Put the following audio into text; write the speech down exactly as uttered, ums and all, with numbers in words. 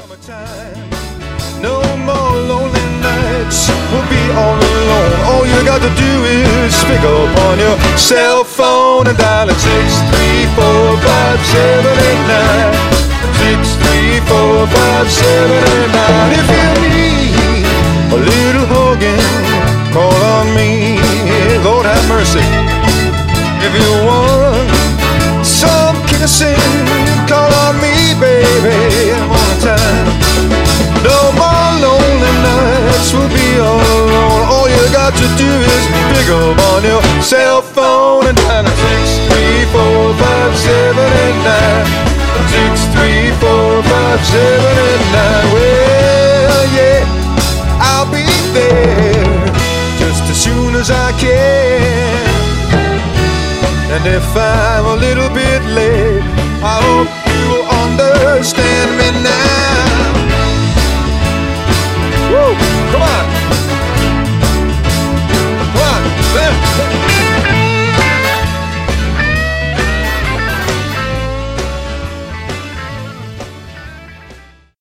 Summertime, no more lonely nights. We'll be all alone. All you got to do is pick up on your cell phone and dial it six three four five seven eight nine. Six three four five seven eight nine. If you need a little hugging, call on me. Lord have mercy. If you want some kissing, call on me, baby. One time. No more lonely nights. We'll be all alone. All you got to do is pick up on your cell phone and dial six three four five seven eight nine. Six three four five seven eight nine. Well, yeah, I'll be there just as soon as I can. And if I'm a little bit late, I hope you understand me now.